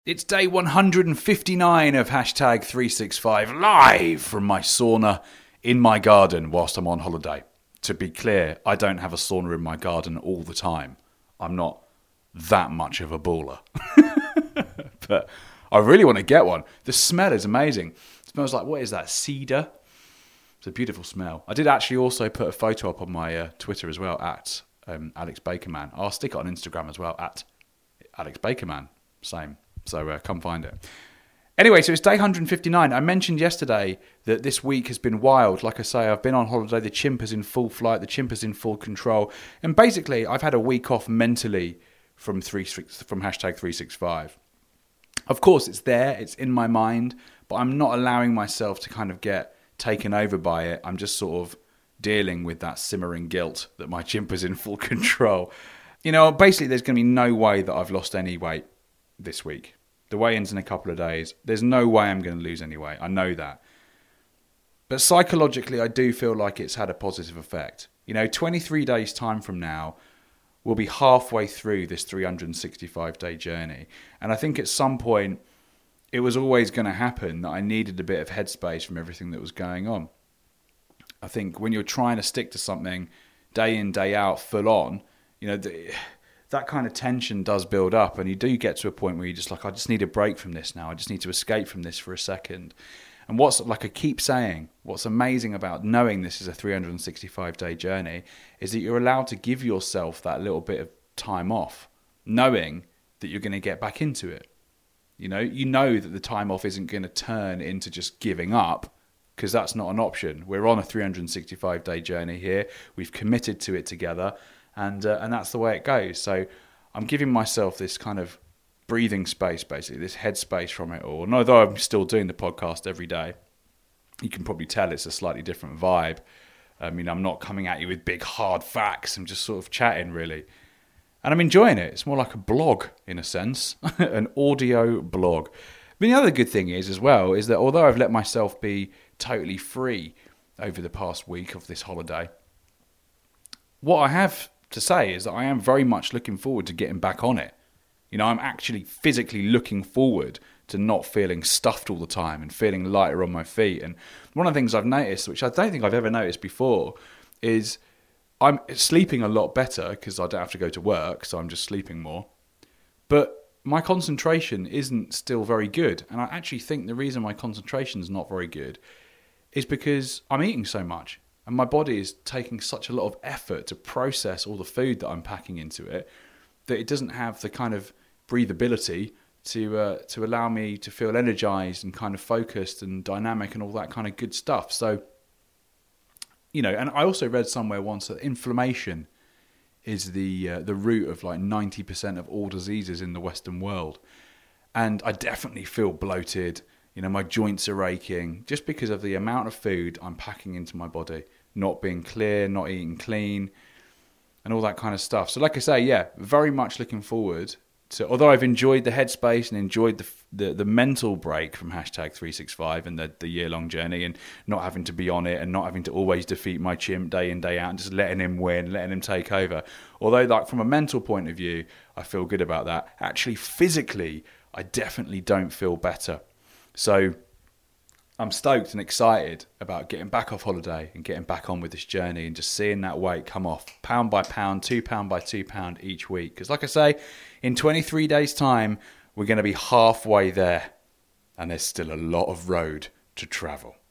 It's day 159 of hashtag 365 live from my sauna in my garden whilst I'm on holiday. To be clear, I don't have a sauna in my garden all the time. I'm not that much of a baller. But I really want to get one. The smell is amazing. It smells like, what is that, cedar? It's a beautiful smell. I did actually also put a photo up on my Twitter as well, at Alex Bakerman. I'll stick it on Instagram as well, at Alex Bakerman. Same. So come find it. Anyway, so it's day 159. I mentioned yesterday that this week has been wild. Like I say, I've been on holiday. The chimp is in full flight. The chimp is in full control. And basically, I've had a week off mentally from hashtag 365. Of course, it's there. It's in my mind. But I'm not allowing myself to kind of get taken over by it. I'm just sort of dealing with that simmering guilt that my chimp is in full control. You know, basically, there's going to be no way that I've lost any weight this week. The weigh-in's in a couple of days. There's no way I'm going to lose any weight. I know that. But psychologically, I do feel like it's had a positive effect. You know, 23 days time from now, we'll be halfway through this 365-day journey. And I think at some point, it was always going to happen that I needed a bit of headspace from everything that was going on. I think when you're trying to stick to something day in, day out, full on, you know, that kind of tension does build up, and you do get to a point where you're just like, I just need a break from this now. I just need to escape from this for a second. And like I keep saying, what's amazing about knowing this is a 365-day journey is that you're allowed to give yourself that little bit of time off, knowing that you're going to get back into it. You know that the time off isn't going to turn into just giving up, because that's not an option. We're on a 365-day journey here. We've committed to it together. And that's the way it goes. So I'm giving myself this kind of breathing space, basically, this headspace from it all. And although I'm still doing the podcast every day, you can probably tell it's a slightly different vibe. I'm not coming at you with big, hard facts. I'm just sort of chatting, really. And I'm enjoying it. It's more like a blog, in a sense, an audio blog. But the other good thing is that although I've let myself be totally free over the past week of this holiday, what I have to say is that I am very much looking forward to getting back on it. You know, I'm actually physically looking forward to not feeling stuffed all the time and feeling lighter on my feet. And one of the things I've noticed, which I don't think I've ever noticed before, is I'm sleeping a lot better because I don't have to go to work, so I'm just sleeping more. But my concentration isn't still very good. And I actually think the reason my concentration is not very good is because I'm eating so much. And my body is taking such a lot of effort to process all the food that I'm packing into it that it doesn't have the kind of breathability to allow me to feel energized and kind of focused and dynamic and all that kind of good stuff. So, you know, and I also read somewhere once that inflammation is the root of like 90% of all diseases in the Western world. And I definitely feel bloated. You know, my joints are aching just because of the amount of food I'm packing into my body, not being clear, not eating clean, and all that kind of stuff. So like I say, yeah, very much looking forward to, although I've enjoyed the headspace and enjoyed the mental break from hashtag 365 and the year-long journey and not having to be on it and not having to always defeat my chimp day in, day out and just letting him win, letting him take over. Although like from a mental point of view, I feel good about that. Actually, physically, I definitely don't feel better. So I'm stoked and excited about getting back off holiday and getting back on with this journey and just seeing that weight come off pound by pound, £2 by £2 each week. Because like I say, in 23 days' time, we're going to be halfway there. And there's still a lot of road to travel.